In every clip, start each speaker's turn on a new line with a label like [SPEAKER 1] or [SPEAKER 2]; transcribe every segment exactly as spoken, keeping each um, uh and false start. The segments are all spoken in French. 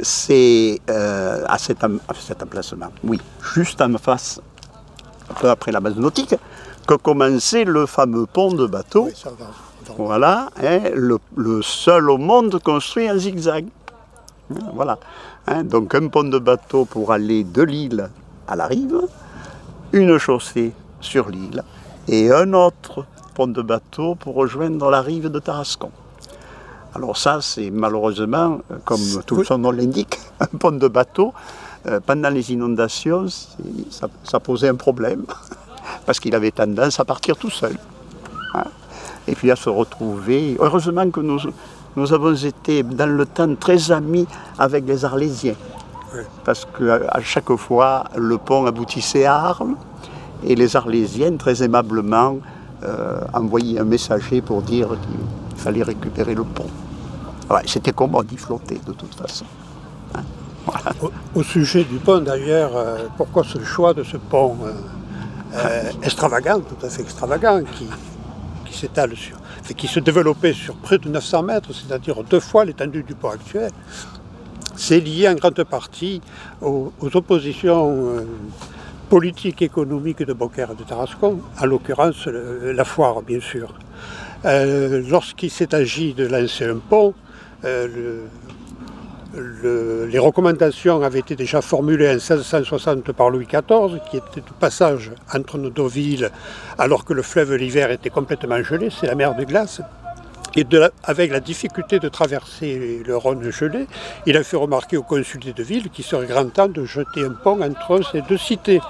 [SPEAKER 1] c'est euh, à, cet, à cet emplacement, oui, juste en face, un peu après la base nautique, que commençait le fameux pont de bateau. Oui, ça va. Voilà, hein, le, le seul au monde construit en zigzag. Voilà. Hein, donc un pont de bateau pour aller de l'île à la rive, une chaussée sur l'île et un autre pont de bateau pour rejoindre la rive de Tarascon. Alors ça, c'est malheureusement, comme tout son nom l'indique, un pont de bateau. Euh, pendant les inondations, ça, ça posait un problème parce qu'il avait tendance à partir tout seul. Hein, et puis à se retrouver. Heureusement que nous, nous avons été dans le temps très amis avec les Arlésiens. Oui. Parce qu'à chaque fois, le pont aboutissait à Arles et les Arlésiens, très aimablement, euh, envoyaient un messager pour dire qu'il fallait récupérer le pont. Ouais, c'était commode, il flottait de toute façon. Hein, voilà.
[SPEAKER 2] au, au sujet du pont d'ailleurs, euh, pourquoi ce choix de ce pont euh, euh, extravagant, tout à fait extravagant, qui, qui s'étale sur, qui se développait sur près de neuf cents mètres, c'est-à-dire deux fois l'étendue du pont actuel, c'est lié en grande partie aux, aux oppositions euh, politiques et économiques de Beaucaire et de Tarascon, en l'occurrence le, la foire bien sûr. Euh, lorsqu'il s'est agi de lancer un pont, euh, le, le, les recommandations avaient été déjà formulées en seize cent soixante par Louis quatorze, qui était de passage entre nos deux villes, alors que le fleuve l'hiver était complètement gelé, c'est la mer de glace. Et de la, avec la difficulté de traverser le Rhône gelé, il a fait remarquer au consul de ville qu'il serait grand temps de jeter un pont entre ces deux cités.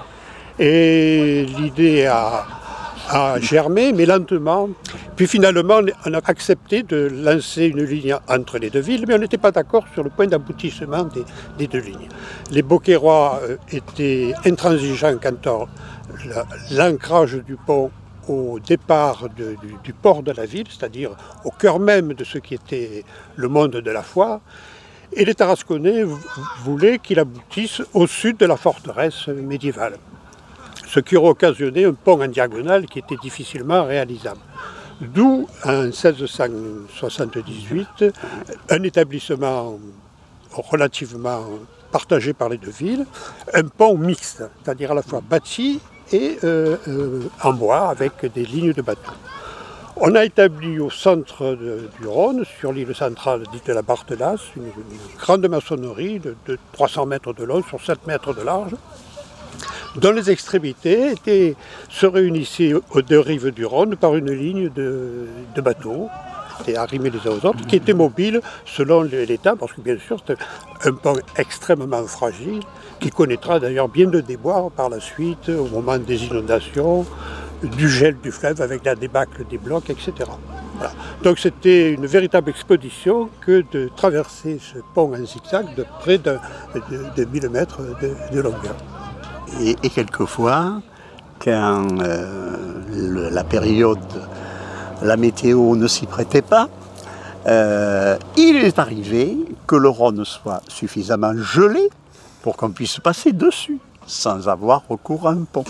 [SPEAKER 2] Et l'idée a, a germé, mais lentement. Puis finalement, on a accepté de lancer une ligne entre les deux villes, mais on n'était pas d'accord sur le point d'aboutissement des, des deux lignes. Les Beaucairois étaient intransigeants quant à l'ancrage du pont au départ de, du, du port de la ville, c'est-à-dire au cœur même de ce qui était le monde de la foire. Et les Tarasconnais voulaient qu'il aboutisse au sud de la forteresse médiévale, ce qui aurait occasionné un pont en diagonale qui était difficilement réalisable. D'où, en seize cent soixante-dix-huit, un établissement relativement partagé par les deux villes, un pont mixte, c'est-à-dire à la fois bâti et euh, euh, en bois avec des lignes de bateaux. On a établi au centre de, du Rhône, sur l'île centrale dite la Barthelas, une, une grande maçonnerie de, de trois cents mètres de long sur sept mètres de large, dont les extrémités étaient, se réunissaient aux deux rives du Rhône par une ligne de, de bateaux, qui étaient arrimés les uns aux autres, qui étaient mobiles selon l'état, parce que bien sûr c'est un pont extrêmement fragile, qui connaîtra d'ailleurs bien de déboires par la suite, au moment des inondations, du gel du fleuve avec la débâcle des blocs, et cetera. Voilà. Donc c'était une véritable expédition que de traverser ce pont en zigzag de près de, de, de mille mètres de, de longueur.
[SPEAKER 1] Et, et quelquefois, quand euh, le, la période, la météo ne s'y prêtait pas, euh, il est arrivé que le Rhône soit suffisamment gelé pour qu'on puisse passer dessus, sans avoir recours à un pont.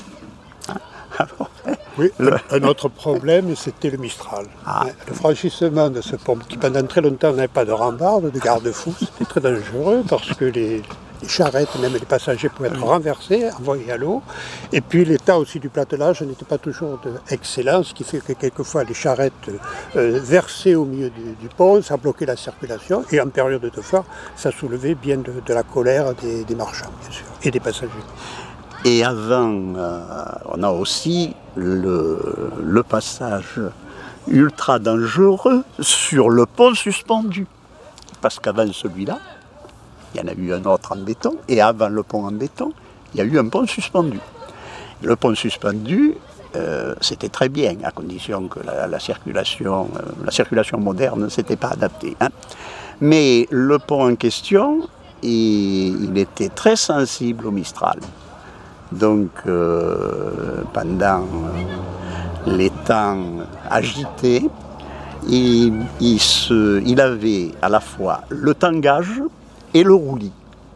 [SPEAKER 2] Alors, oui, le... un autre problème, c'était le Mistral. Ah. Le franchissement de ce pont, qui pendant très longtemps n'avait pas de rambarde, de garde-fous, c'était très dangereux parce que les, les charrettes, même les passagers, pouvaient être renversés, envoyés à l'eau. Et puis l'état aussi du platelage n'était pas toujours excellent, ce qui fait que quelquefois les charrettes euh, versaient au milieu du, du pont, ça bloquait la circulation. Et en période de foire, ça soulevait bien de, de la colère des, des marchands, bien sûr, et des passagers.
[SPEAKER 1] Et avant, euh, on a aussi le, le passage ultra dangereux sur le pont suspendu. Parce qu'avant celui-là, il y en a eu un autre en béton, et avant le pont en béton, il y a eu un pont suspendu. Le pont suspendu, euh, c'était très bien, à condition que la, la, circulation, euh, la circulation moderne ne s'était pas adaptée. Hein. Mais le pont en question, il, il était très sensible au Mistral. Donc, euh, pendant euh, les temps agités, il, il, se, il avait à la fois le tangage et le roulis.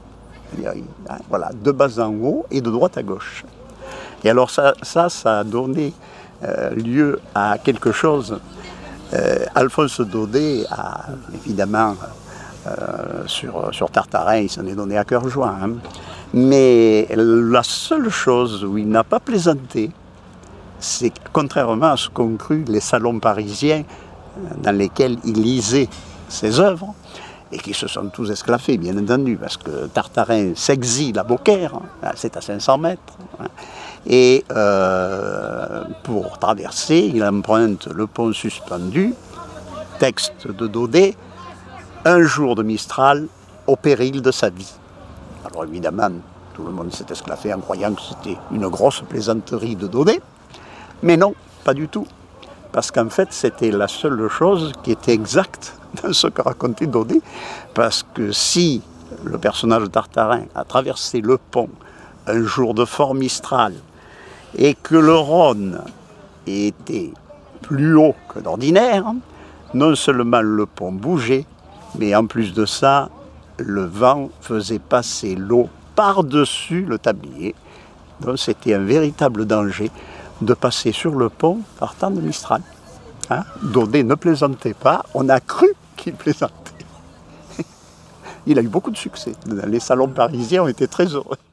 [SPEAKER 1] Voilà, de bas en haut et de droite à gauche. Et alors ça, ça, ça a donné euh, lieu à quelque chose. Euh, Alphonse Daudet a évidemment Euh, sur, sur Tartarin, il s'en est donné à cœur joie. Hein. Mais la seule chose où il n'a pas plaisanté, c'est contrairement à ce qu'ont cru les salons parisiens dans lesquels il lisait ses œuvres, et qui se sont tous esclaffés, bien entendu, parce que Tartarin s'exile à Beaucaire, hein, c'est à cinq cents mètres, hein, et euh, pour traverser, il emprunte le pont suspendu, texte de Daudet, un jour de Mistral au péril de sa vie. Alors évidemment, tout le monde s'est esclaffé en croyant que c'était une grosse plaisanterie de Daudet, mais non, pas du tout. Parce qu'en fait, c'était la seule chose qui était exacte dans ce qu'a raconté Daudet, parce que si le personnage de Tartarin a traversé le pont un jour de fort Mistral, et que le Rhône était plus haut que d'ordinaire, non seulement le pont bougeait, mais en plus de ça, le vent faisait passer l'eau par-dessus le tablier. Donc c'était un véritable danger de passer sur le pont partant de Mistral. Hein? Daudet ne plaisantait pas, on a cru qu'il plaisantait. Il a eu beaucoup de succès. Les salons parisiens ont été très heureux.